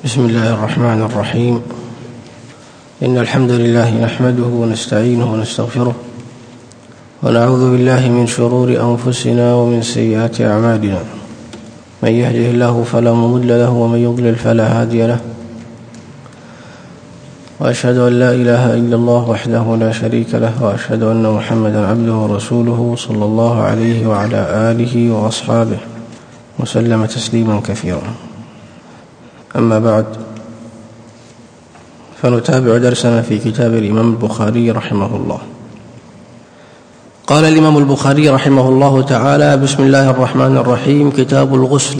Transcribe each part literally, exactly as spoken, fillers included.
بسم الله الرحمن الرحيم. إن الحمد لله نحمده ونستعينه ونستغفره ونعوذ بالله من شرور أنفسنا ومن سيئات أعمالنا. من يهده الله فلا مضل له ومن يضلل فلا هادي له، وأشهد أن لا إله إلا الله وحده لا شريك له، وأشهد أن محمدا عبده ورسوله صلى الله عليه وعلى آله وأصحابه وسلم تسليما كثيرا. أما بعد، فنتابع درسنا في كتاب الإمام البخاري رحمه الله. قال الإمام البخاري رحمه الله تعالى: بسم الله الرحمن الرحيم. كتاب الغسل.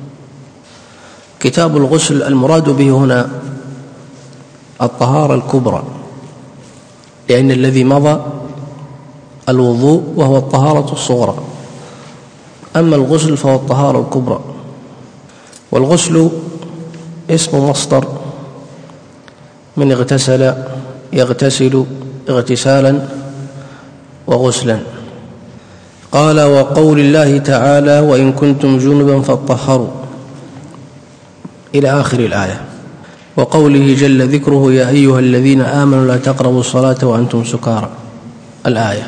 كتاب الغسل المراد به هنا الطهارة الكبرى، لأن الذي مضى الوضوء وهو الطهارة الصغرى، أما الغسل فهو الطهارة الكبرى. والغسل اسم مصدر من اغتسل يغتسل اغتسالا وغسلا. قال: وقول الله تعالى: وإن كنتم جنبا فاطهروا، إلى آخر الآية. وقوله جل ذكره: يا أيها الذين آمنوا لا تقربوا الصلاة وأنتم سكارى، الآية.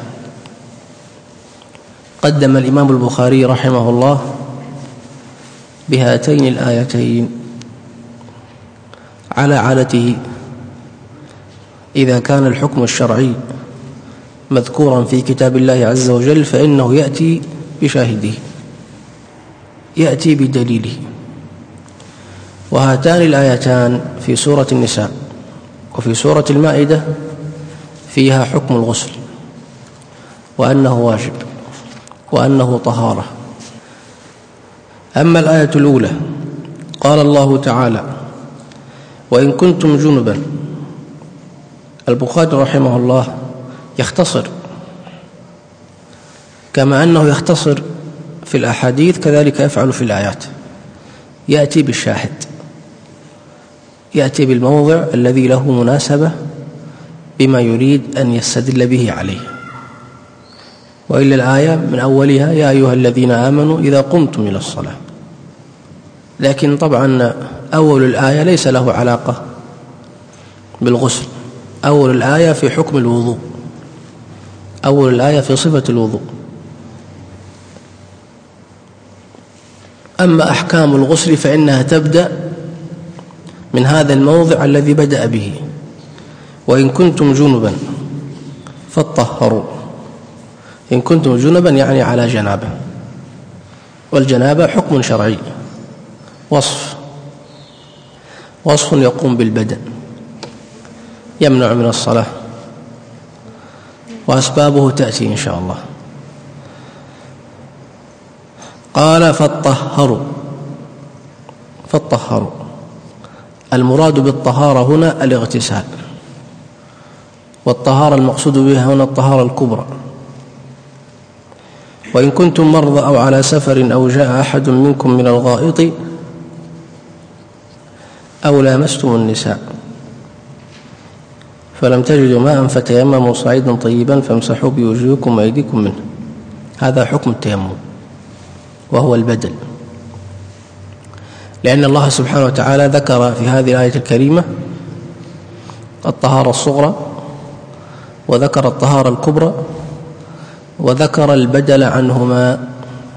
قدم الإمام البخاري رحمه الله بهاتين الآيتين على عادته إذا كان الحكم الشرعي مذكورا في كتاب الله عز وجل، فإنه يأتي بشاهده، يأتي بدليله. وهاتان الآيتان في سورة النساء وفي سورة المائدة فيها حكم الغسل، وأنه واجب، وأنه طهارة. أما الآية الأولى، قال الله تعالى: وإن كنتم جنبا. البخاري رحمه الله يختصر، كما أنه يختصر في الأحاديث كذلك يفعل في الآيات. يأتي بالشاهد، يأتي بالموضع الذي له مناسبة بما يريد أن يستدل به عليه. وإلا الآية من أولها: يا أيها الذين آمنوا إذا قمتم إلى الصلاة. لكن طبعا أول الآية ليس له علاقة بالغسل، أول الآية في حكم الوضوء، أول الآية في صفة الوضوء. أما أحكام الغسل فإنها تبدأ من هذا الموضع الذي بدأ به: وإن كنتم جنبا فاطهروا. إن كنتم جنبا يعني على جنابة، والجنابة حكم شرعي، وصف وصف يقوم بالبدن، يمنع من الصلاة، وأسبابه تأتي إن شاء الله. قال: فاطهروا. فاطهروا، المراد بالطهارة هنا الاغتسال، والطهارة المقصود بها هنا الطهارة الكبرى. وإن كنتم مرضى أو على سفر أو جاء أحد منكم من الغائط أو لامستم النساء فلم تجدوا ماء فتيمموا صعيدا طيبا فامسحوا بوجوهكم وأيديكم منه. هذا حكم التيمم، وهو البدل، لأن الله سبحانه وتعالى ذكر في هذه الآية الكريمة الطهارة الصغرى، وذكر الطهارة الكبرى، وذكر البدل عنهما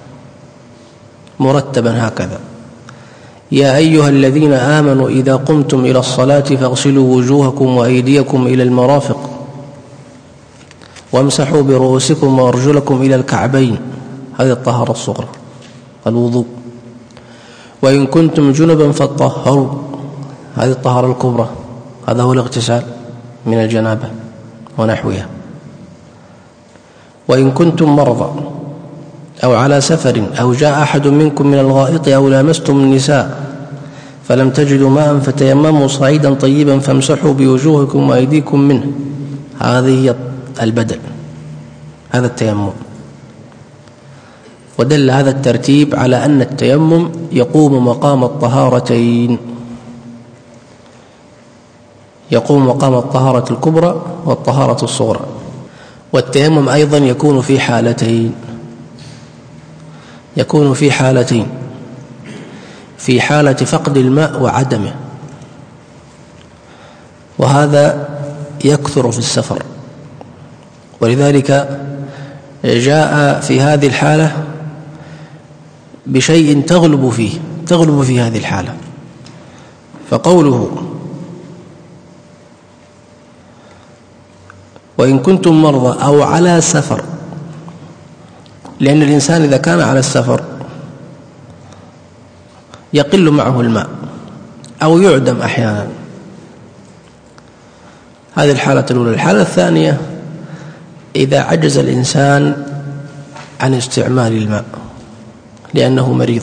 مرتبا هكذا: يا أيها الذين آمنوا إذا قمتم إلى الصلاة فاغسلوا وجوهكم وأيديكم إلى المرافق وامسحوا برؤوسكم وأرجلكم إلى الكعبين. هذه الطهارة الصغرى، الوضوء. وإن كنتم جنبا فاطهروا، هذه الطهارة الكبرى، هذا هو الاغتسال من الجنابة ونحوها. وإن كنتم مرضى أو على سفر أو جاء أحد منكم من الغائط أو لامستم النساء فلم تجدوا ماء فتيمموا صعيدا طيبا فامسحوا بوجوهكم وأيديكم منه. هذه هي البدل، هذا التيمم. ودل هذا الترتيب على أن التيمم يقوم مقام الطهارتين، يقوم مقام الطهارة الكبرى والطهارة الصغرى. والتيمم أيضا يكون في حالتين، يكون في حالتين: في حالة فقد الماء وعدمه، وهذا يكثر في السفر، ولذلك جاء في هذه الحالة بشيء تغلب فيه تغلب في هذه الحالة. فقوله وإن كنتم مرضى أو على سفر، لأن الإنسان إذا كان على السفر يقل معه الماء أو يعدم أحيانا، هذه الحالة الأولى. الحالة الثانية إذا عجز الإنسان عن استعمال الماء لأنه مريض،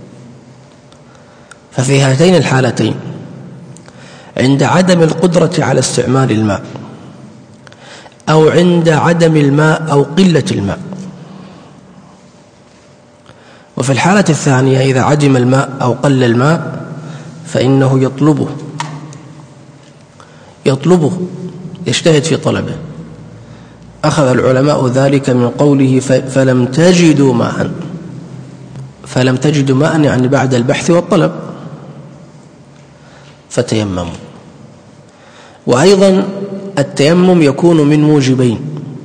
ففي هاتين الحالتين عند عدم القدرة على استعمال الماء أو عند عدم الماء أو قلة الماء. وفي الحالة الثانية إذا عدم الماء أو قل الماء فإنه يطلبه يطلبه يجتهد في طلبه. أخذ العلماء ذلك من قوله فلم تجدوا ماء، فلم تجدوا ماء يعني بعد البحث والطلب فتيمموا. وأيضا التيمم يكون من موجبين،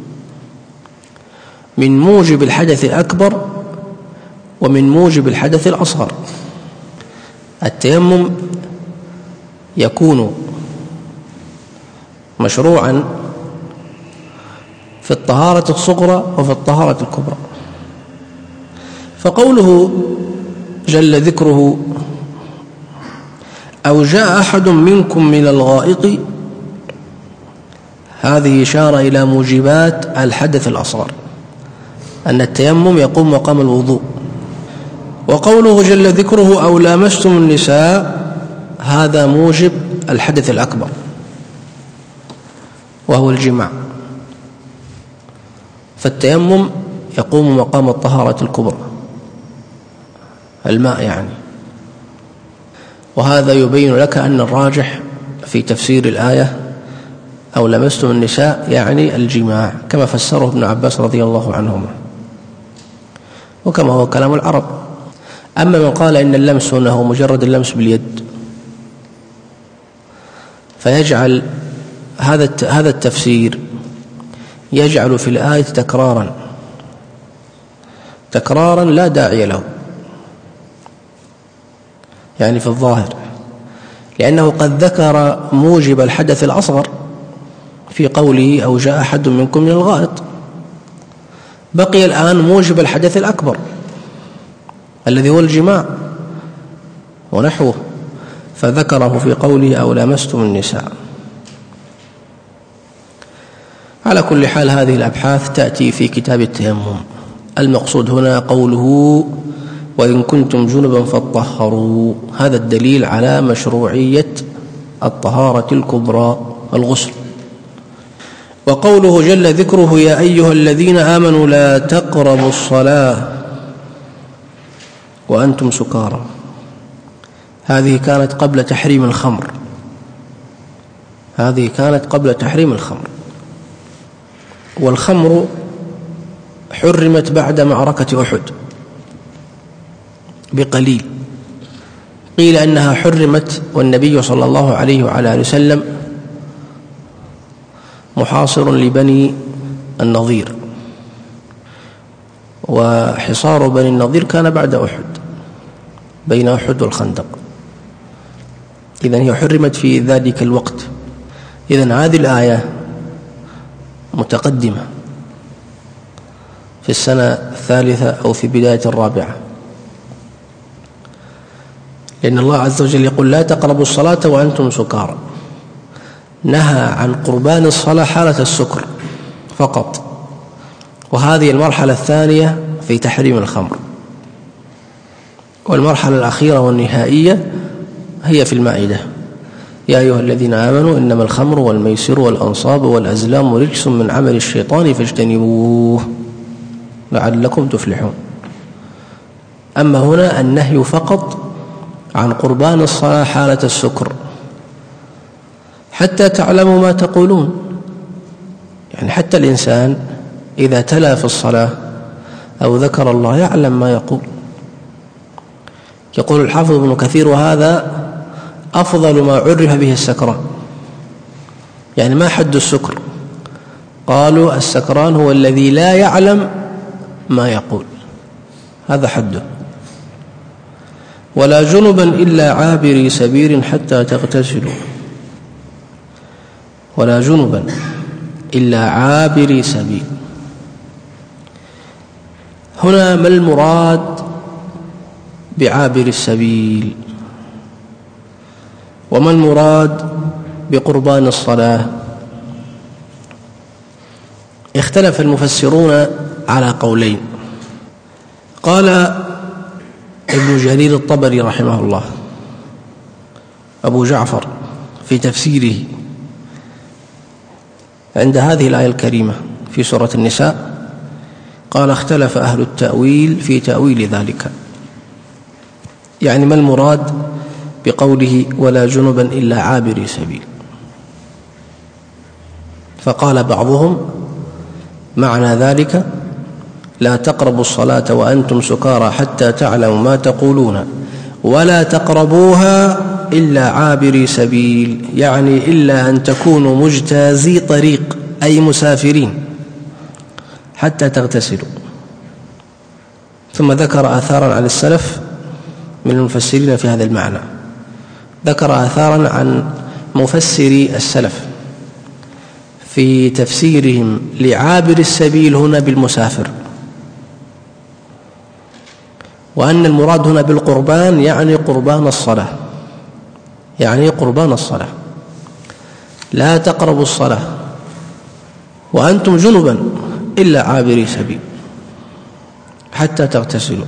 من موجب الحدث الأكبر ومن موجب الحدث الأصغر. التيمم يكون مشروعا في الطهارة الصغرى وفي الطهارة الكبرى. فقوله جل ذكره أو جاء أحد منكم من الغائط، هذه إشارة إلى موجبات الحدث الأصغر، أن التيمم يقوم مقام الوضوء. وقوله جل ذكره أو لامستم النساء، هذا موجب الحدث الأكبر وهو الجماع، فالتيمم يقوم مقام الطهارة الكبرى الماء يعني. وهذا يبين لك أن الراجح في تفسير الآية أو لمستم النساء يعني الجماع، كما فسره ابن عباس رضي الله عنهما، وكما هو كلام العرب. أما من قال إن اللمس هنا هو مجرد اللمس باليد فيجعل هذا هذا التفسير يجعل في الآية تكرارا تكرارا لا داعي له، يعني في الظاهر، لأنه قد ذكر موجب الحدث الأصغر في قوله أو جاء أحد منكم من الغائط، بقي الآن موجب الحدث الأكبر الذي هو الجماع ونحوه، فذكره في قوله أو لامستم النساء. على كل حال هذه الأبحاث تأتي في كتاب التيمم. المقصود هنا قوله وإن كنتم جنبا فاطهروا، هذا الدليل على مشروعية الطهارة الكبرى الغسل. وقوله جل ذكره يا أيها الذين آمنوا لا تقربوا الصلاة وأنتم سكارى، هذه كانت قبل تحريم الخمر هذه كانت قبل تحريم الخمر والخمر حرمت بعد معركة أحد بقليل. قيل أنها حرمت والنبي صلى الله عليه وعلى آله وسلم محاصر لبني النضير، وحصار بني النضير كان بعد أحد بين أحد والخندق، إذن هي حرمت في ذلك الوقت. إذن هذه الآية متقدمة في السنة الثالثة أو في بداية الرابعة، لأن الله عز وجل يقول لا تقربوا الصلاة وأنتم سكارى، نهى عن قربان الصلاة حالة السكر فقط، وهذه المرحلة الثانية في تحريم الخمر. والمرحلة الأخيرة والنهائية هي في المائدة يا أيها الذين آمنوا إنما الخمر والميسر والأنصاب والأزلام رجس من عمل الشيطان فاجتنبوه لعلكم تفلحون. أما هنا النهي فقط عن قربان الصلاة حالة السكر حتى تعلموا ما تقولون، يعني حتى الإنسان إذا تلا في الصلاة أو ذكر الله يعلم ما يقول. يقول الحافظ ابن كثير وهذا أفضل ما عرف به السكران، يعني ما حد السكر؟ قالوا السكران هو الذي لا يعلم ما يقول، هذا حده. ولا جنبا إلا عابري سبيل حتى تغتسلوا، ولا جنبا إلا عابري سبيل. هنا ما المراد بعابر السبيل؟ وما المراد بقربان الصلاة؟ اختلف المفسرون على قولين. قال ابن جرير الطبري رحمه الله أبو جعفر في تفسيره عند هذه الآية الكريمة في سورة النساء، قال اختلف أهل التأويل في تأويل ذلك، يعني ما المراد بقوله ولا جنبا إلا عابري سبيل؟ فقال بعضهم معنى ذلك لا تقربوا الصلاة وأنتم سكارى حتى تعلموا ما تقولون ولا تقربوها إلا عابري سبيل، يعني إلا أن تكونوا مجتازي طريق أي مسافرين حتى تغتسلوا. ثم ذكر آثارا عن السلف من المفسرين في هذا المعنى، ذكر آثارا عن مفسري السلف في تفسيرهم لعابر السبيل هنا بالمسافر، وأن المراد هنا بالقربان يعني قربان الصلاة، يعني قربان الصلاة. لا تقربوا الصلاة وأنتم جنبا إلا عابري سبيل حتى تغتسلوا.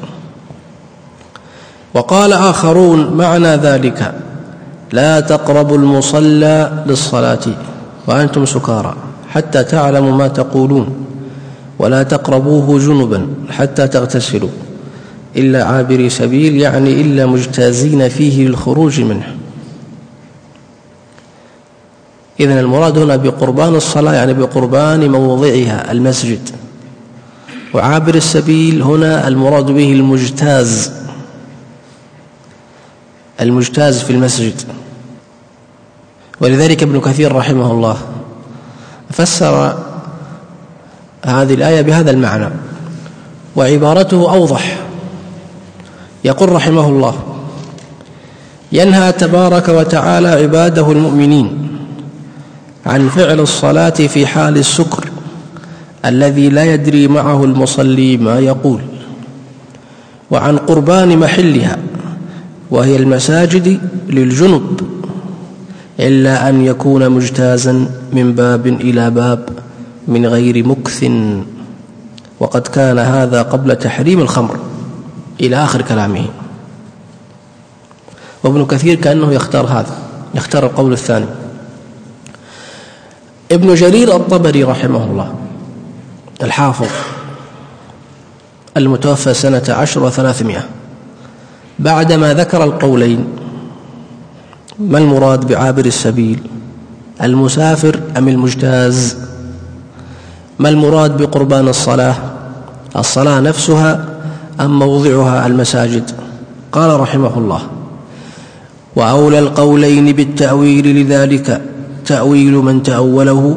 وقال آخرون معنى ذلك لا تقربوا المصلى للصلاة وأنتم سكارى حتى تعلموا ما تقولون ولا تقربوه جنبا حتى تغتسلوا إلا عابري سبيل، يعني إلا مجتازين فيه للخروج منه. إذن المراد هنا بقربان الصلاة يعني بقربان موضعها المسجد، وعابر السبيل هنا المراد به المجتاز، المجتاز في المسجد. ولذلك ابن كثير رحمه الله فسر هذه الآية بهذا المعنى، وعبارته أوضح. يقول رحمه الله ينهى تبارك وتعالى عباده المؤمنين عن فعل الصلاة في حال السكر الذي لا يدري معه المصلي ما يقول، وعن قربان محلها وهي المساجد للجنب، إلا أن يكون مجتازا من باب إلى باب من غير مكث، وقد كان هذا قبل تحريم الخمر، إلى آخر كلامه. وابن كثير كأنه يختار هذا، يختار القول الثاني. ابن جرير الطبري رحمه الله الحافظ المتوفى سنة عشر وثلاثمائة، بعدما ذكر القولين ما المراد بعابر السبيل، المسافر أم المجتاز؟ ما المراد بقربان الصلاة، الصلاة نفسها أم موضعها المساجد؟ قال رحمه الله وأولى القولين بالتأويل لذلك تأويل من تأوله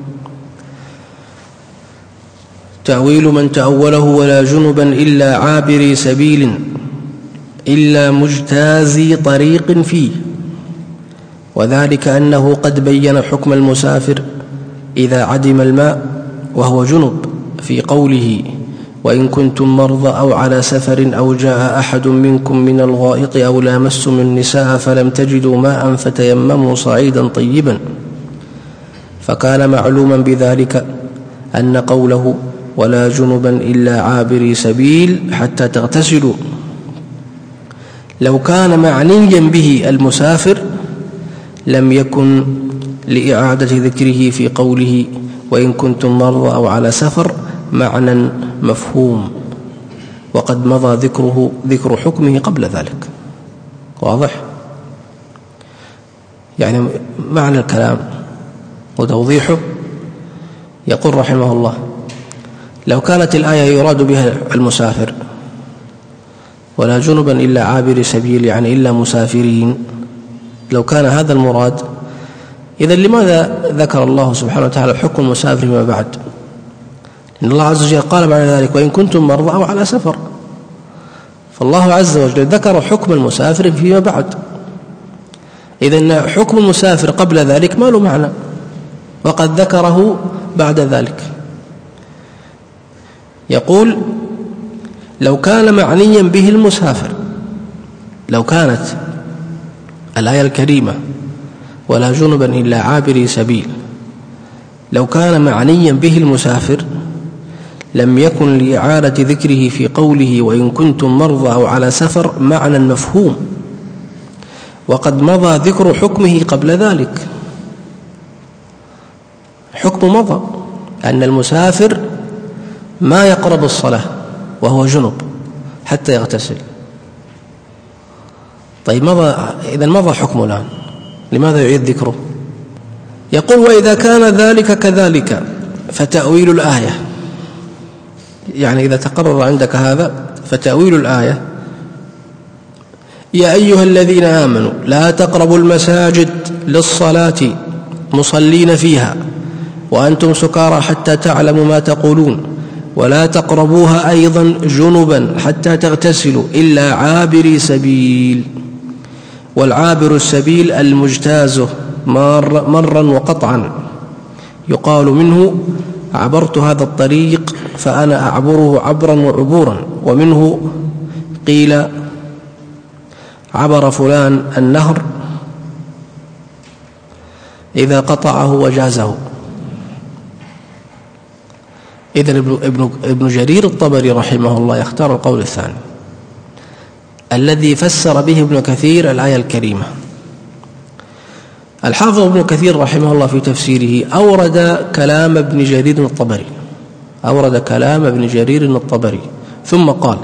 تأويل من تأوله ولا جنبا إلا عابري سبيل إلا مجتازي طريق فيه، وذلك أنه قد بين حكم المسافر إذا عدم الماء وهو جنب في قوله وإن كنتم مرضى أو على سفر أو جاء أحد منكم من الغائط أو لامستم النساء فلم تجدوا ماء فتيمموا صعيدا طيبا، فكان معلوما بذلك أن قوله ولا جنبا إلا عابري سبيل حتى تغتسلوا لو كان معنيا به المسافر لم يكن لإعادة ذكره في قوله وإن كنتم مرضى أو على سفر معنى مفهوم، وقد مضى ذكره ذكر حكمه قبل ذلك. واضح؟ يعني معنى الكلام وتوضيحه. يقول رحمه الله لو كانت الآية يراد بها المسافر ولا جنبا إلا عابر سبيل يعني إلا مسافرين، لو كان هذا المراد إذن لماذا ذكر الله سبحانه وتعالى حكم المسافر فيما بعد؟ إن الله عز وجل قال بعد ذلك وإن كنتم مرضى أو على سفر، فالله عز وجل ذكر حكم المسافر فيما بعد. إذن حكم المسافر قبل ذلك ما له معنى، وقد ذكره بعد ذلك. يقول لو كان معنيا به المسافر، لو كانت الآية الكريمة ولا جنبا إلا عابري سبيل لو كان معنيا به المسافر لم يكن لإعادة ذكره في قوله وإن كنتم مرضى أو على سفر معنى مفهوم، وقد مضى ذكر حكمه قبل ذلك. حكم مضى أن المسافر ما يقرب الصلاة وهو جنب حتى يغتسل. طيب مضى، إذن مضى حكمه الآن، لماذا يعيد ذكره؟ يقول وإذا كان ذلك كذلك فتأويل الآية، يعني إذا تقرر عندك هذا فتأويل الآية يا أيها الذين آمنوا لا تقربوا المساجد للصلاة مصلين فيها وأنتم سكارى حتى تعلموا ما تقولون ولا تقربوها أيضا جنبا حتى تغتسلوا إلا عابري سبيل. والعابر السبيل المجتاز مر مرا وقطعا، يقال منه عبرت هذا الطريق فأنا أعبره عبرا وعبورا، ومنه قيل عبر فلان النهر إذا قطعه وجازه. إذن ابن, ابن جرير الطبري رحمه الله يختار القول الثاني الذي فسر به ابن كثير الآية الكريمة. الحافظ ابن كثير رحمه الله في تفسيره أورد كلام ابن جرير الطبري أورد كلام ابن جرير الطبري ثم قال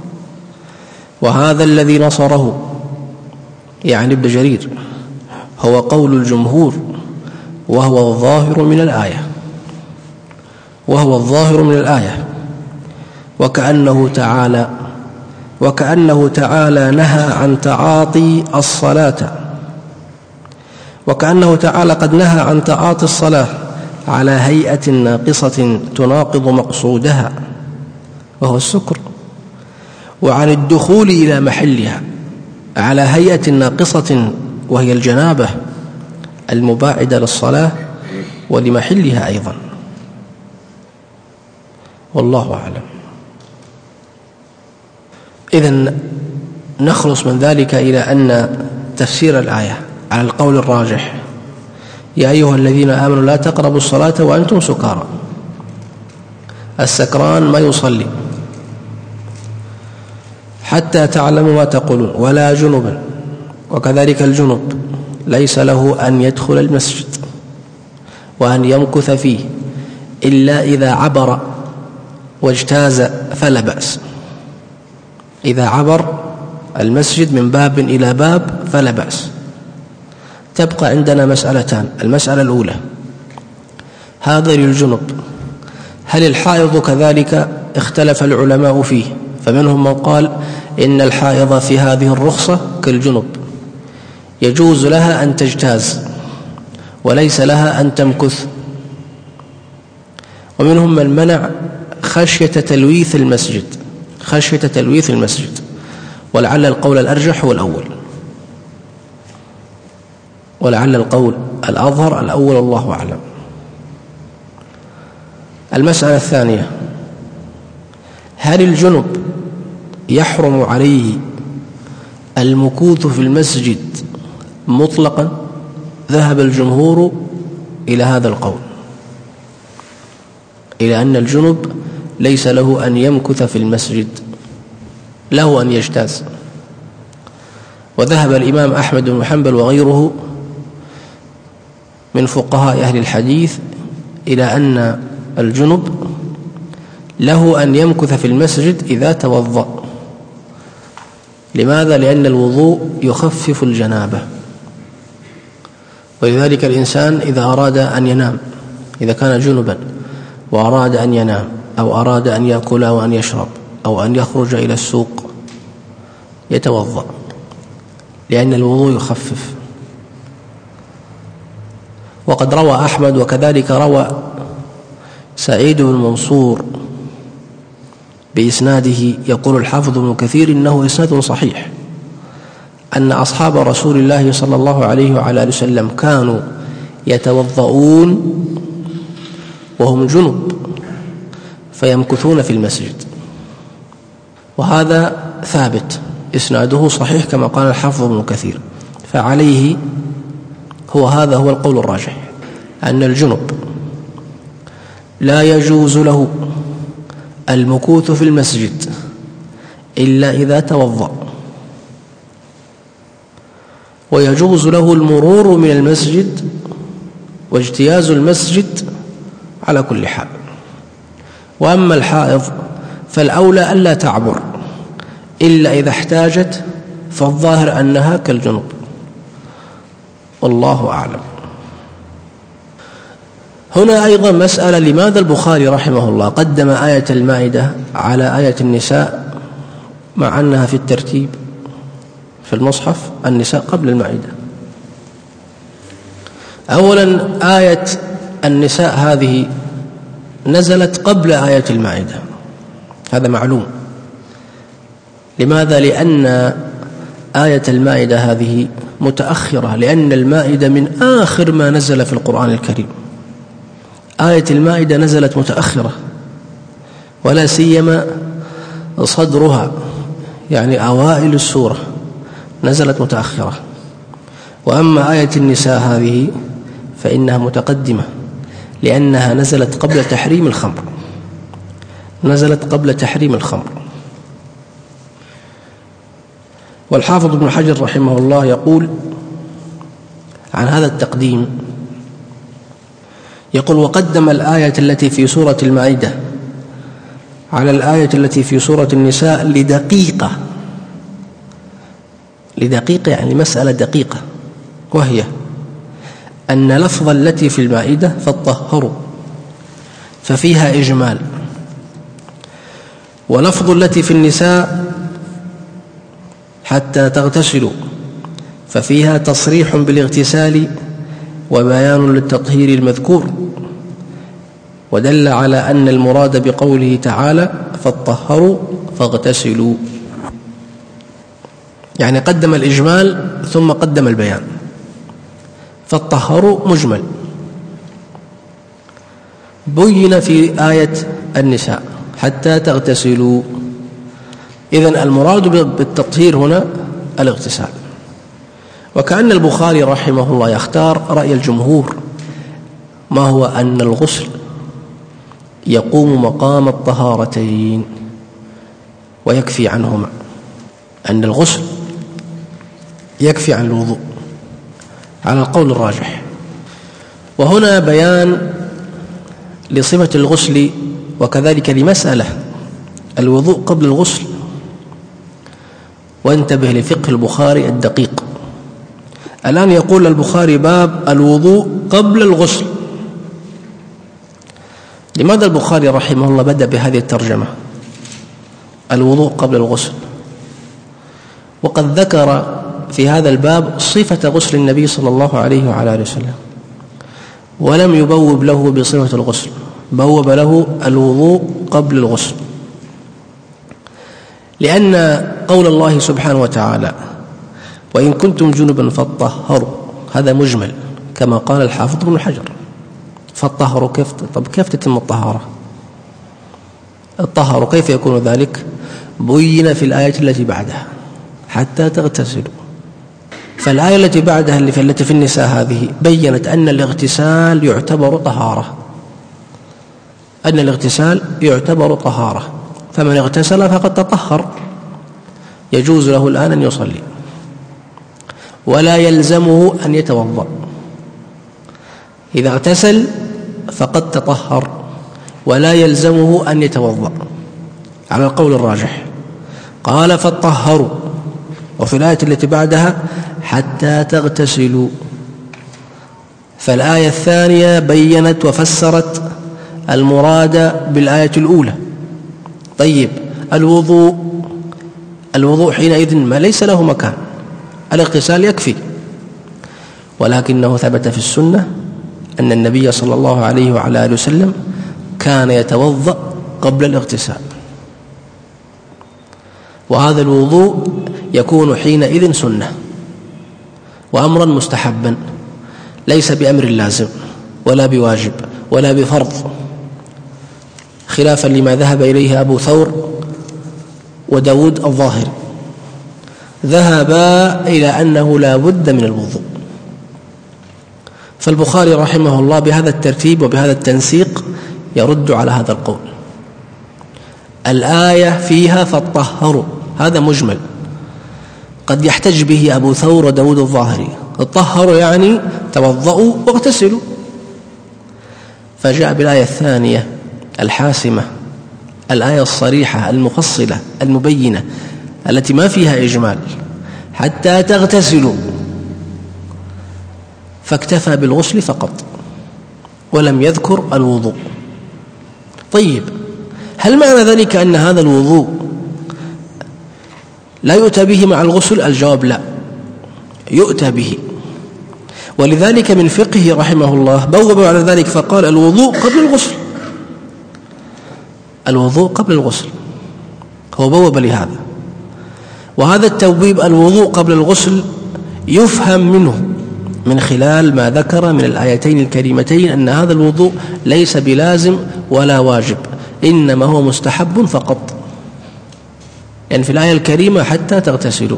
وهذا الذي نصره يعني ابن جرير هو قول الجمهور وهو الظاهر من الآية وهو الظاهر من الآية وكأنه تعالى وكأنه تعالى نهى عن تعاطي الصلاة وكأنه تعالى قد نهى عن تعاطي الصلاة على هيئة ناقصة تناقض مقصودها وهو السكر، وعن الدخول إلى محلها على هيئة ناقصة وهي الجنابة المباعدة للصلاة ولمحلها أيضا، والله أعلم. إذن نخلص من ذلك إلى أن تفسير الآية على القول الراجح يا أيها الذين آمنوا لا تقربوا الصلاة وأنتم سكارى. السكران ما يصلي حتى تعلموا ما تقولون، ولا جنبا، وكذلك الجنب ليس له أن يدخل المسجد وأن يمكث فيه إلا إذا عبر واجتاز فلا بأس. إذا عبر المسجد من باب إلى باب فلا بأس. تبقى عندنا مسألتان. المسألة الأولى هذا للجنب، هل الحائض كذلك؟ اختلف العلماء فيه، فمنهم من قال إن الحائض في هذه الرخصة كالجنب يجوز لها أن تجتاز وليس لها أن تمكث، ومنهم من منع خشية تلويث المسجد خشية تلويث المسجد ولعل القول الأرجح هو الأول، ولعل القول الأظهر الأول، الله أعلم. المسألة الثانية هل الجنب يحرم عليه المكوث في المسجد مطلقا؟ ذهب الجمهور إلى هذا القول، إلى أن الجنب ليس له أن يمكث في المسجد، له أن يجتاز. وذهب الإمام أحمد بن حنبل وغيره من فقهاء أهل الحديث إلى أن الجنب له أن يمكث في المسجد إذا توضأ. لماذا؟ لأن الوضوء يخفف الجنابة، ولذلك الإنسان إذا أراد أن ينام، إذا كان جنبا وأراد أن ينام أو أراد أن يأكل أو أن يشرب أو أن يخرج إلى السوق يتوضأ، لأن الوضوء يخفف. وقد روى أحمد وكذلك روى سعيد بن منصور بإسناده، يقول الحافظ ابن كثير إنه إسناد صحيح، أن أصحاب رسول الله صلى الله عليه وعلى آله وسلم كانوا يتوضؤون وهم جنب فيمكثون في المسجد، وهذا ثابت إسناده صحيح كما قال الحافظ ابن كثير. فعليه هو هذا هو القول الراجح، أن الجنب لا يجوز له المكوث في المسجد إلا إذا توضأ، ويجوز له المرور من المسجد واجتياز المسجد على كل حال. وأما الحائض فالأولى ألا تعبر إلا إذا احتاجت، فالظاهر أنها كالجنب، والله أعلم. هنا أيضا مسألة، لماذا البخاري رحمه الله قدم آية المائدة على آية النساء مع أنها في الترتيب في المصحف النساء قبل المائدة؟ أولا آية النساء هذه نزلت قبل آية المائدة، هذا معلوم. لماذا؟ لأن آية المائدة هذه متأخرة، لأن المائدة من آخر ما نزل في القرآن الكريم. آية المائدة نزلت متأخرة، ولا سيما صدرها يعني أوائل السورة نزلت متأخرة. وأما آية النساء هذه فإنها متقدمة، لأنها نزلت قبل تحريم الخمر، نزلت قبل تحريم الخمر. والحافظ ابن حجر رحمه الله يقول عن هذا التقديم، يقول: وقدم الآية التي في سورة المائدة على الآية التي في سورة النساء لدقيقة، لدقيقة يعني مسألة دقيقة، وهي أن لفظ التي في المائدة فطهروا ففيها إجمال، ولفظ التي في النساء حتى تغتسلوا ففيها تصريح بالاغتسال وبيان للتطهير المذكور، ودل على أن المراد بقوله تعالى فطهروا فاغتسلوا، يعني قدم الإجمال ثم قدم البيان. فطهروا مجمل، بين في آية النساء حتى تغتسلوا، إذن المراد بالتطهير هنا الاغتسال. وكأن البخاري رحمه الله يختار رأي الجمهور، ما هو أن الغسل يقوم مقام الطهارتين ويكفي عنهما، أن الغسل يكفي عن الوضوء على القول الراجح. وهنا بيان لصفة الغسل، وكذلك لمسألة الوضوء قبل الغسل. وانتبه لفقه البخاري الدقيق. الآن يقول البخاري باب الوضوء قبل الغسل. لماذا البخاري رحمه الله بدأ بهذه الترجمة الوضوء قبل الغسل، وقد ذكر في هذا الباب صفة غسل النبي صلى الله عليه وعلى آله وسلم، ولم يبوب له بصفة الغسل، بوب له الوضوء قبل الغسل؟ لأن قول الله سبحانه وتعالى وإن كنتم جنبا فاطهروا هذا مجمل كما قال الحافظ ابن حجر. فاطهروا كيف؟ طب كيف تتم الطهارة؟ الطهارة كيف يكون ذلك؟ بين في الآية التي بعدها حتى تغتسلوا. فالآية التي بعدها التي في النساء هذه بيّنت أن الاغتسال يعتبر طهارة، أن الاغتسال يعتبر طهارة، فمن اغتسل فقد تطهر، يجوز له الآن أن يصلي ولا يلزمه أن يتوضأ. إذا اغتسل فقد تطهر ولا يلزمه أن يتوضأ على القول الراجح. قال فاطهروا، وفي الآية التي بعدها حتى تغتسلوا. فالآية الثانية بيّنت وفسرت المراد بالآية الأولى. طيب الوضوء، الوضوء حينئذ ما ليس له مكان، الاغتسال يكفي، ولكنه ثبت في السنة أن النبي صلى الله عليه وعلى آله وسلم كان يتوضأ قبل الاغتسال، وهذا الوضوء يكون حينئذ سنة وأمرا مستحبا، ليس بأمر لازم ولا بواجب ولا بفرض، خلافا لما ذهب إليه أبو ثور وداود الظاهري، ذهبا إلى أنه لا بد من الوضوء. فالبخاري رحمه الله بهذا الترتيب وبهذا التنسيق يرد على هذا القول. الآية فيها فاطهروا، هذا مجمل قد يحتج به أبو ثور وداود الظاهري، الطهروا يعني توضؤوا واغتسلوا، فجاء بالآية الثانية الحاسمة، الآية الصريحة المفصلة المبينة التي ما فيها إجمال، حتى تغتسلوا، فاكتفى بالغسل فقط ولم يذكر الوضوء. طيب، هل معنى ذلك أن هذا الوضوء لا يؤتى به مع الغسل؟ الجواب لا، يؤتى به، ولذلك من فقهه رحمه الله بوب على ذلك فقال الوضوء قبل الغسل، الوضوء قبل الغسل، هو بوب لهذا. وهذا التوبيب الوضوء قبل الغسل يفهم منه من خلال ما ذكر من الآيتين الكريمتين أن هذا الوضوء ليس بلازم ولا واجب، إنما هو مستحب فقط، يعني في الآية الكريمة حتى تغتسلوا.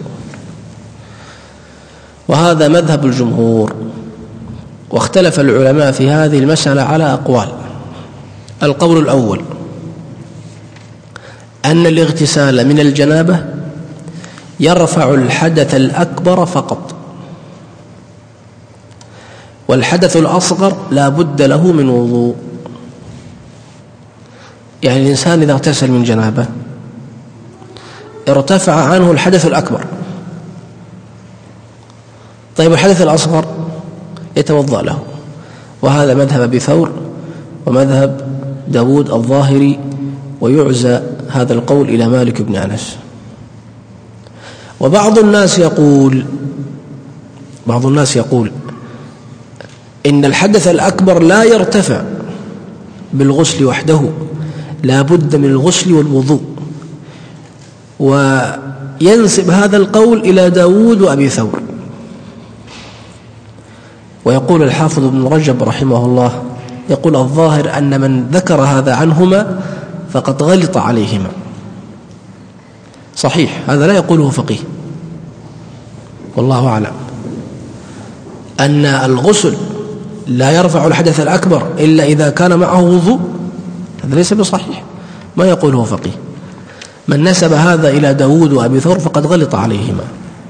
وهذا مذهب الجمهور، واختلف العلماء في هذه المسألة على أقوال. القول الأول أن الاغتسال من الجنابة يرفع الحدث الأكبر فقط، والحدث الأصغر لا بد له من وضوء. يعني الإنسان إذا اغتسل من جنابه ارتفع عنه الحدث الأكبر، طيب الحدث الأصغر يتوضأ له، وهذا مذهب أبي ثور ومذهب داود الظاهري، ويعزى هذا القول إلى مالك بن أنس. وبعض الناس يقول بعض الناس يقول إن الحدث الأكبر لا يرتفع بالغسل وحده، لا بد من الغسل والوضوء، وينسب هذا القول إلى داود وأبي ثور. ويقول الحافظ ابن رجب رحمه الله، يقول الظاهر أن من ذكر هذا عنهما فقد غلط عليهما. صحيح، هذا لا يقوله فقيه، والله أعلم، أن الغسل لا يرفع الحدث الأكبر إلا إذا كان معه وضوء، هذا ليس بصحيح، ما يقوله فقيه. من نسب هذا إلى داود وأبي ثور فقد غلط عليهما.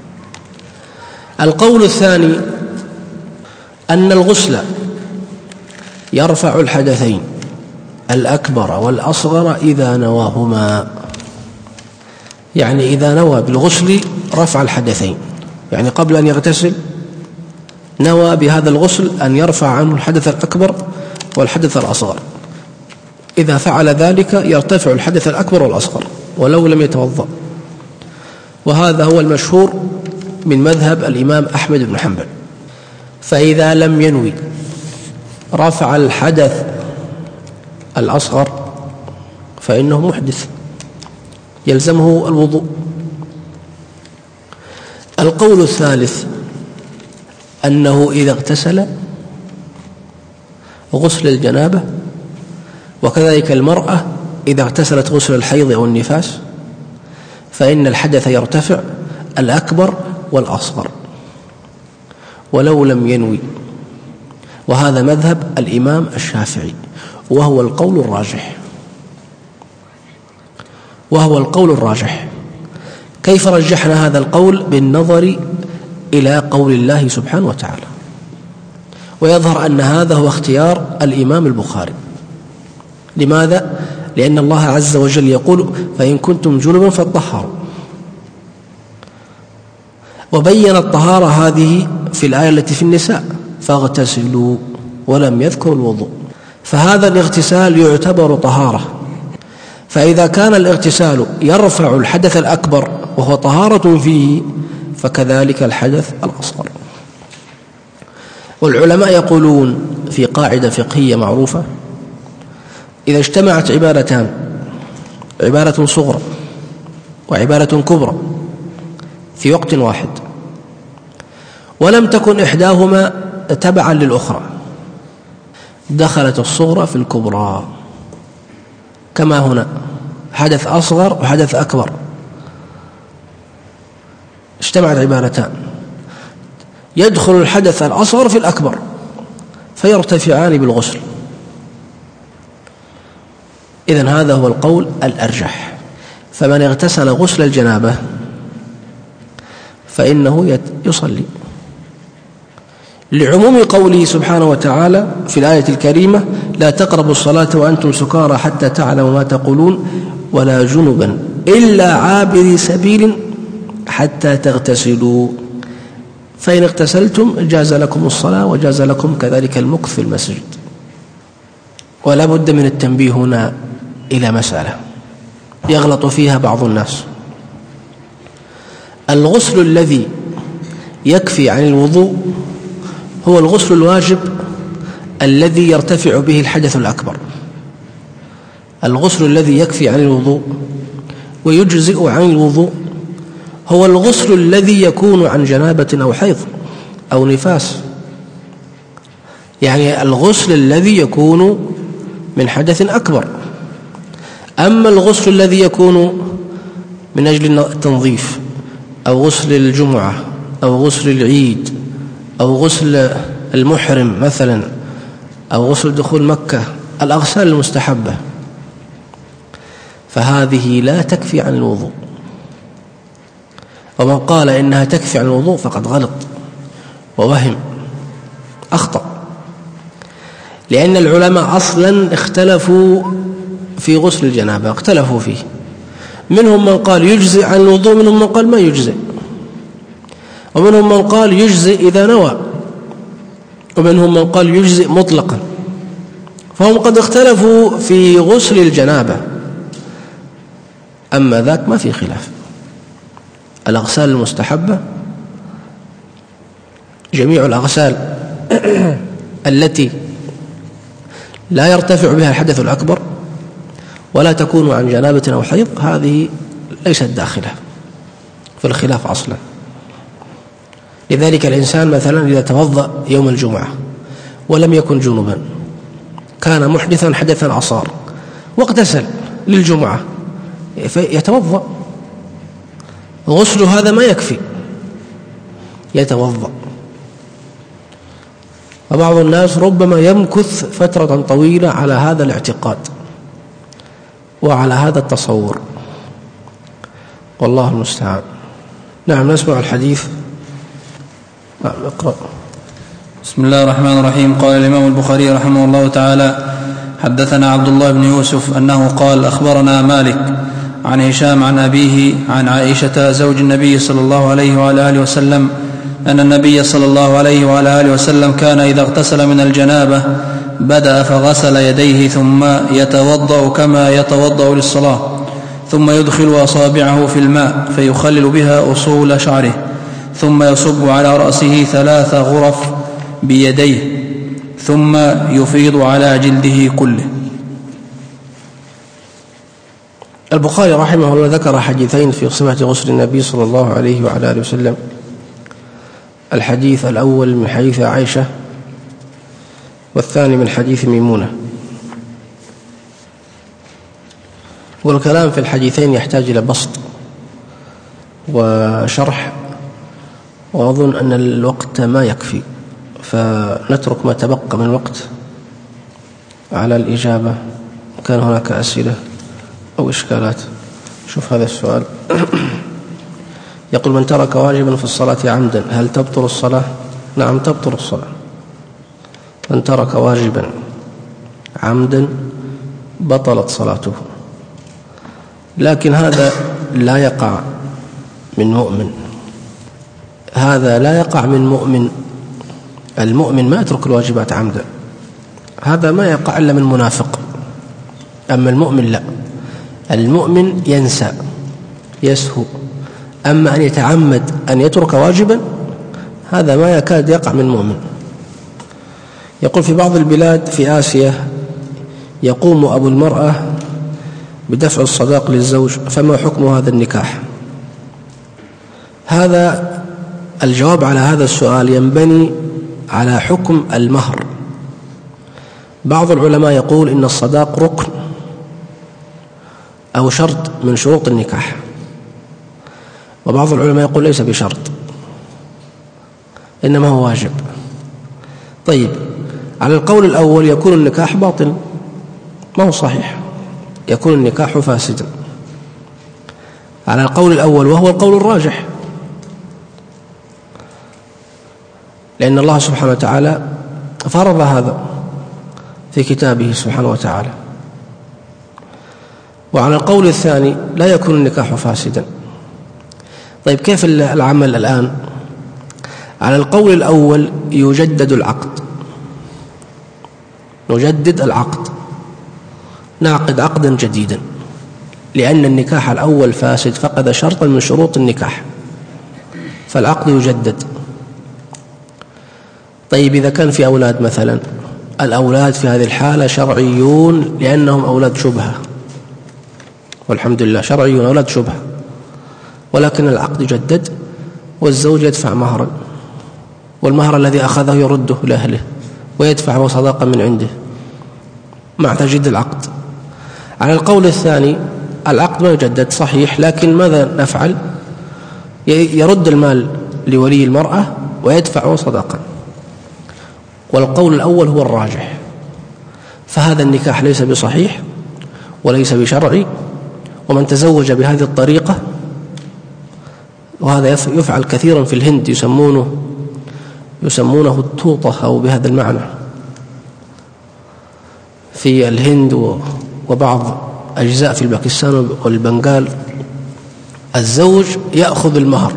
القول الثاني أن الغسل يرفع الحدثين الأكبر والأصغر إذا نواهما، يعني إذا نوى بالغسل رفع الحدثين، يعني قبل أن يغتسل نوى بهذا الغسل أن يرفع عنه الحدث الأكبر والحدث الأصغر، إذا فعل ذلك يرتفع الحدث الأكبر والأصغر ولو لم يتوضأ. وهذا هو المشهور من مذهب الإمام أحمد بن حنبل. فإذا لم ينوي رفع الحدث الأصغر فإنه محدث يلزمه الوضوء. القول الثالث أنه إذا اغتسل غسل الجنابة، وكذلك المرأة إذا اغتسلت غسل الحيض أو النفاس، فإن الحدث يرتفع الأكبر والأصغر ولو لم ينوي. وهذا مذهب الإمام الشافعي، وهو القول الراجح وهو القول الراجح كيف رجحنا هذا القول؟ بالنظر إلى قول الله سبحانه وتعالى، ويظهر أن هذا هو اختيار الإمام البخاري. لماذا؟ لأن الله عز وجل يقول فإن كنتم جنبا فاطهروا، وبين الطهارة هذه في الآية التي في النساء فاغتسلوا، ولم يذكر الوضوء، فهذا الاغتسال يعتبر طهارة. فإذا كان الاغتسال يرفع الحدث الأكبر وهو طهارة فيه، فكذلك الحدث الأصغر. والعلماء يقولون في قاعدة فقهية معروفة: إذا اجتمعت عبارتان، عبارة صغرى وعبارة كبرى في وقت واحد، ولم تكن إحداهما تبعا للأخرى، دخلت الصغرى في الكبرى. كما هنا حدث أصغر وحدث أكبر، اجتمعت عبارتان، يدخل الحدث الأصغر في الأكبر فيرتفعان بالغسل. إذن هذا هو القول الأرجح. فمن اغتسل غسل الجنابة فإنه يصلي، لعموم قوله سبحانه وتعالى في الآية الكريمة: لا تقربوا الصلاة وأنتم سكارى حتى تعلموا ما تقولون ولا جنبا إلا عابري سبيل حتى تغتسلوا، فإن اغتسلتم جاز لكم الصلاة وجاز لكم كذلك المكث في المسجد. ولا بد من التنبيه هنا إلى مسألة يغلط فيها بعض الناس: الغسل الذي يكفي عن الوضوء هو الغسل الواجب الذي يرتفع به الحدث الأكبر. الغسل الذي يكفي عن الوضوء ويجزئ عن الوضوء هو الغسل الذي يكون عن جنابة أو حيض أو نفاس، يعني الغسل الذي يكون من حدث أكبر. أما الغسل الذي يكون من أجل التنظيف أو غسل الجمعة أو غسل العيد أو غسل المحرم مثلا أو غسل دخول مكة، الأغسال المستحبة، فهذه لا تكفي عن الوضوء. ومن قال إنها تكفي عن الوضوء فقد غلط ووهم، أخطأ، لأن العلماء أصلا اختلفوا في غسل الجنابة، اختلفوا فيه. منهم من قال يجزئ عن الوضوء، منهم من قال ما يجزئ، ومنهم من قال يجزئ إذا نوى، ومنهم من قال يجزئ مطلقا. فهم قد اختلفوا في غسل الجنابة، أما ذاك ما في خلاف. الأغسال المستحبة جميع الأغسال التي لا يرتفع بها الحدث الأكبر ولا تكون عن جنابة أو حيض، هذه ليست داخلة في الخلاف أصلا. لذلك الإنسان مثلا إذا توضأ يوم الجمعة ولم يكن جنبا، كان محدثا حدثا عصار واغتسل للجمعة، يتوضأ. غسل هذا ما يكفي، يتوضأ. وبعض الناس ربما يمكث فترة طويلة على هذا الاعتقاد وعلى هذا التصور، والله المستعان. نعم، نسمع الحديث. نعم، اقرأ. بسم الله الرحمن الرحيم. قال الإمام البخاري رحمه الله تعالى: حدثنا عبد الله بن يوسف أنه قال: أخبرنا مالك عن هشام عن أبيه عن عائشة زوج النبي صلى الله عليه وعلى آله وسلم أن النبي صلى الله عليه وعلى آله وسلم كان إذا اغتسل من الجنابة بدأ فغسل يديه ثم يتوضأ كما يتوضأ للصلاة، ثم يدخل أصابعه في الماء فيخلل بها أصول شعره، ثم يصب على رأسه ثلاث غرف بيديه، ثم يفيض على جلده كله. البخاري رحمه الله ذكر حديثين في صفة غسل النبي صلى الله عليه وعلى آله وسلم. الحديث الأول من حديث عائشة، والثاني من حديث ميمونة. والكلام في الحديثين يحتاج إلى بسط وشرح، وأظن أن الوقت ما يكفي، فنترك ما تبقى من الوقت على الإجابة. كان هناك أسئلة أو إشكالات؟ شوف هذا السؤال. يقول: من ترك واجبا في الصلاة عمدا هل تبطل الصلاة؟ نعم، تبطل الصلاة. من ترك واجبا عمدا بطلت صلاته، لكن هذا لا يقع من مؤمن، هذا لا يقع من مؤمن. المؤمن ما يترك الواجبات عمدا، هذا ما يقع إلا من منافق. أما المؤمن لا، المؤمن ينسى يسهو. أما أن يتعمد أن يترك واجبا هذا ما يكاد يقع من مؤمن. يقول في بعض البلاد في آسيا يقوم أبو المرأة بدفع الصداق للزوج، فما حكم هذا النكاح؟ هذا الجواب على هذا السؤال ينبني على حكم المهر. بعض العلماء يقول إن الصداق ركن أو شرط من شروط النكاح، وبعض العلماء يقول ليس بشرط إنما هو واجب. طيب، على القول الأول يكون النكاح باطل، ما هو صحيح، يكون النكاح فاسدا على القول الأول، وهو القول الراجح، لأن الله سبحانه وتعالى فرض هذا في كتابه سبحانه وتعالى. وعلى القول الثاني لا يكون النكاح فاسدا. طيب، كيف العمل الآن؟ على القول الأول يجدد العقد، نجدد العقد، نعقد عقدا جديدا، لأن النكاح الأول فاسد، فقد شرطا من شروط النكاح، فالعقد يجدد. طيب، إذا كان في أولاد مثلا، الأولاد في هذه الحالة شرعيون لأنهم أولاد شبهة، والحمد لله شرعيون أولاد شبهة، ولكن العقد يجدد والزوج يدفع مهرا، والمهر الذي أخذه يرده لأهله ويدفع صداقة من عنده مع تجديد العقد. على القول الثاني العقد ما يجدد صحيح، لكن ماذا نفعل؟ يرد المال لولي المرأة ويدفع صداقة، والقول الأول هو الراجح، فهذا النكاح ليس بصحيح وليس بشرعي. ومن تزوج بهذه الطريقة، وهذا يفعل كثيرا في الهند، يسمونه يسمونه التوطة أو بهذا المعنى في الهند وبعض أجزاء في باكستان والبنغال، الزوج يأخذ المهر،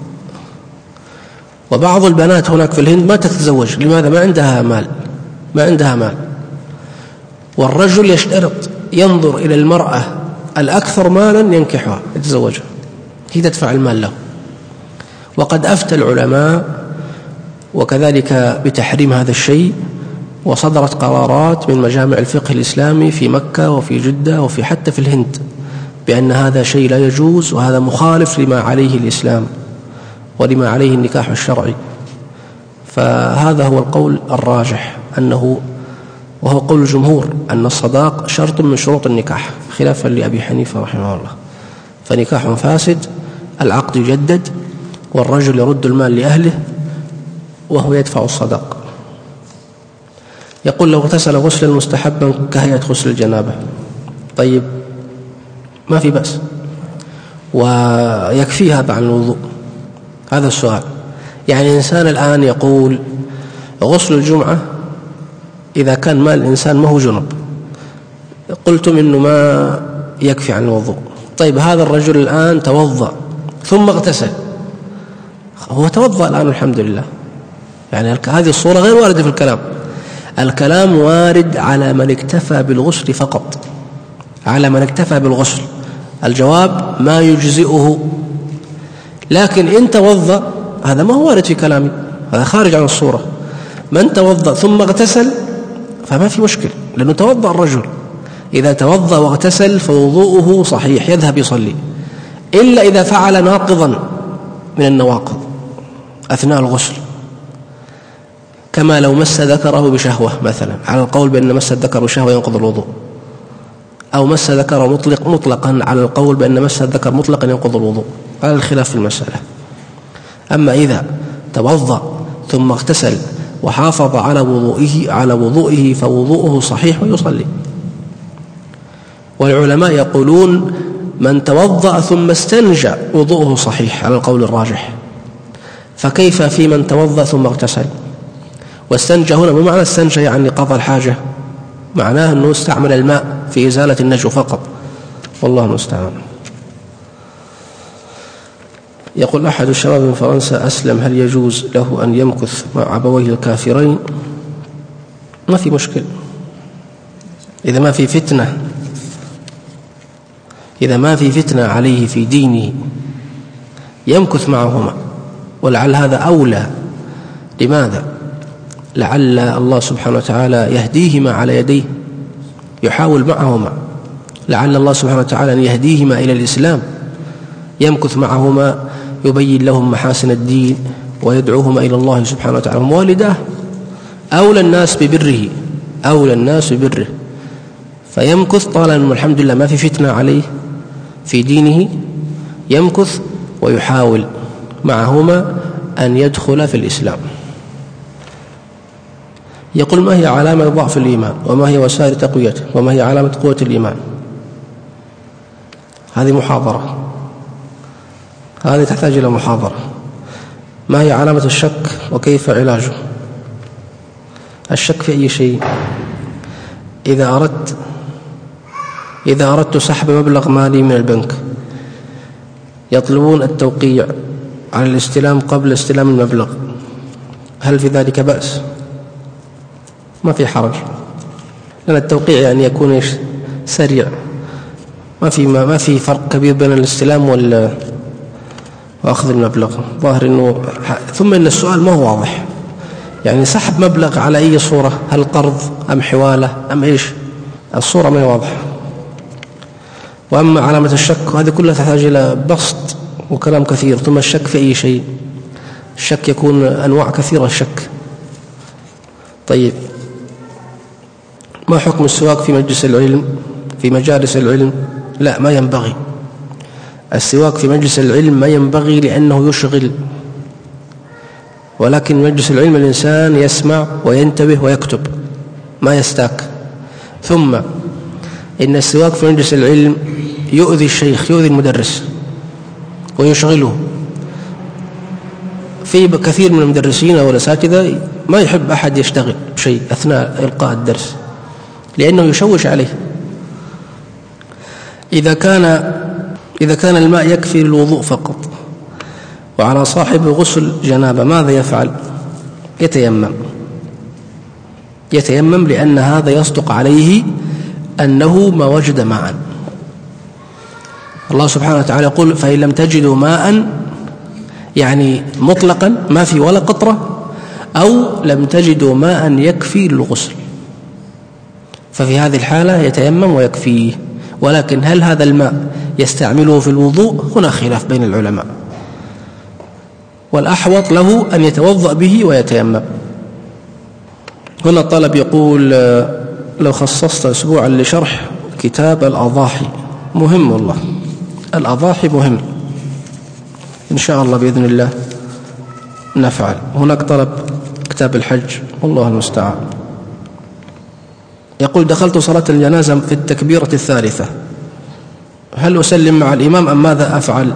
وبعض البنات هناك في الهند ما تتزوج. لماذا؟ ما عندها مال، ما عندها مال والرجل يشترط، ينظر إلى المرأة الأكثر مالا ينكحها يتزوجها، هي تدفع المال له. وقد أفتى العلماء وكذلك بتحريم هذا الشيء، وصدرت قرارات من مجامع الفقه الإسلامي في مكة وفي جدة وفي حتى في الهند بأن هذا شيء لا يجوز، وهذا مخالف لما عليه الإسلام ولما عليه النكاح الشرعي. فهذا هو القول الراجح، أنه وهو قول الجمهور أن الصداق شرط من شروط النكاح، خلافا لأبي حنيفة رحمه الله. فنكاح فاسد، العقد يجدد، والرجل يرد المال لأهله وهو يدفع الصداق. يقول لو اغتسل غسلا مستحبا كهيئة غسل الجنابة، طيب ما في بأس، ويكفي هذا عن الوضوء. هذا السؤال، يعني إنسان الآن يقول غسل الجمعة إذا كان مال الإنسان ما هو جنب، قلتم إنه ما يكفي عن الوضوء. طيب، هذا الرجل الآن توضأ ثم اغتسل، هو توضأ الآن الحمد لله، يعني هذه الصورة غير واردة في الكلام. الكلام وارد على من اكتفى بالغسل فقط، على من اكتفى بالغسل. الجواب ما يجزئه، لكن إن توضأ هذا ما هو وارد في كلامي، هذا خارج عن الصورة. من توضأ ثم اغتسل فما في مشكل، لأنه توضأ الرجل. إذا توضأ واغتسل فوضوءه صحيح، يذهب يصلي، إلا إذا فعل ناقضا من النواقض أثناء الغسل، كما لو مس ذكره بشهوة مثلا، على القول بأن مس الذكر بشهوة ينقض الوضوء، أو مس ذكره مطلق مطلقا على القول بأن مس الذكر مطلقا ينقض الوضوء، على الخلاف في المسألة. أما إذا توضأ ثم اغتسل وحافظ على وضوئه على وضوئه فوضوءه صحيح ويصلي. والعلماء يقولون من توضأ ثم استنجى وضوءه صحيح على القول الراجح، فكيف في من توضأ ثم اغتسل؟ واستنجى هنا بمعنى استنجى يعني قضى الحاجة، معناه أنه استعمل الماء في إزالة النجو فقط، والله المستعان. يقول أحد الشباب من فرنسا أسلم، هل يجوز له أن يمكث مع أبويه الكافرين؟ ما في مشكل، إذا ما في فتنة، إذا ما في فتنة عليه في دينه يمكث معهما، ولعل هذا أولى. لماذا؟ لعل الله سبحانه وتعالى يهديهما على يديه، يحاول معهما، لعل الله سبحانه وتعالى أن يهديهما إلى الإسلام، يمكث معهما، يبين لهم محاسن الدين ويدعوهما إلى الله سبحانه وتعالى. هم والداه أولى الناس ببره، أولى الناس ببره، فيمكث طالما الحمد لله ما في فتنة عليه في دينه، يمكث ويحاول معهما أن يدخل في الإسلام. يقول: ما هي علامة ضعف الإيمان؟ وما هي وسائل تقويته؟ وما هي علامة قوة الإيمان؟ هذه محاضرة، هذه تحتاج إلى محاضرة. ما هي علامة الشك وكيف علاجه؟ الشك في أي شيء. إذا أردت إذا أردت سحب مبلغ مالي من البنك، يطلبون التوقيع على الاستلام قبل استلام المبلغ، هل في ذلك بأس؟ ما في حرج، لأن التوقيع يعني يكون إيش؟ سريع، ما في ما, ما في فرق كبير بين الاستلام وال وأخذ المبلغ. ظاهر إنه ثم إن السؤال ما هو واضح، يعني سحب مبلغ على أي صورة؟ هل قرض أم حوالة أم إيش؟ الصورة ما هي واضحة. وأما علامة الشك هذه كلها تحتاج إلى بسط وكلام كثير. ثم الشك في أي شيء؟ الشك يكون أنواع كثيرة الشك. طيب، ما حكم السواك في مجلس العلم في مجالس العلم؟ لا، ما ينبغي السواك في مجلس العلم، ما ينبغي لأنه يشغل، ولكن مجلس العلم الإنسان يسمع وينتبه ويكتب، ما يستاك. ثم إن السواك في مجلس العلم يؤذي الشيخ، يؤذي المدرس ويشغله. في كثير من المدرسين والأساتذة ما يحب أحد يشتغل بشيء أثناء إلقاء الدرس لأنه يشوش عليه. إذا كان إذا كان الماء يكفي للوضوء فقط وعلى صاحب غسل جنابة، ماذا يفعل؟ يتيمم يتيمم لأن هذا يصدق عليه أنه ما وجد ماء. الله سبحانه وتعالى يقول: فإن لم تجدوا ماء، يعني مطلقا ما في ولا قطرة، أو لم تجدوا ماء يكفي للغسل، ففي هذه الحالة يتيمم ويكفيه. ولكن هل هذا الماء يستعمله في الوضوء؟ هنا خلاف بين العلماء، والأحوط له أن يتوضأ به ويتيمم. هنا الطلب يقول: لو خصصت أسبوعا لشرح كتاب الأضاحي. مهم والله، الأضاحي مهم، إن شاء الله بإذن الله نفعل. هناك طلب كتاب الحج، والله المستعان. يقول: دخلت صلاة الجنازة في التكبيرة الثالثة، هل أسلم مع الإمام أم ماذا أفعل؟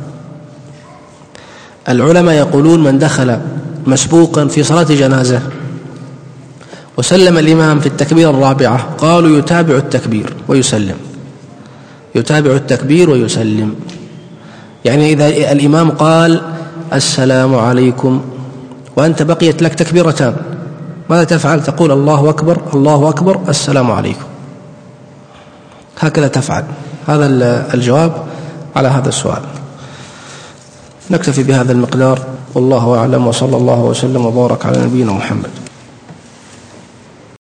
العلماء يقولون: من دخل مسبوقا في صلاة جنازة وسلم الإمام في التكبيرة الرابعة، قالوا يتابع التكبير ويسلم، يتابع التكبير ويسلم. يعني إذا الإمام قال السلام عليكم وأنت بقيت لك تكبيرتان، ماذا تفعل؟ تقول الله أكبر الله أكبر السلام عليكم، هكذا تفعل. هذا الجواب على هذا السؤال. نكتفي بهذا المقدار، والله أعلم، وصلى الله وسلم وبارك على نبينا محمد.